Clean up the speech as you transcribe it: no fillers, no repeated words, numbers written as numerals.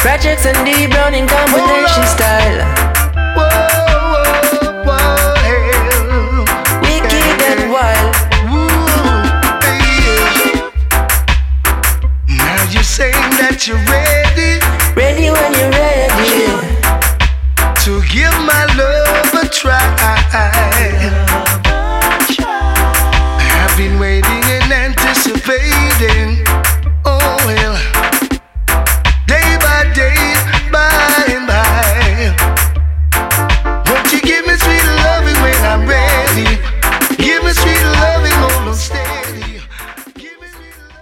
Projects and D Brown in combination style. Wicked and wild. Now you're saying that you're ready. Ready when you're ready. To give my love a try. I've been waiting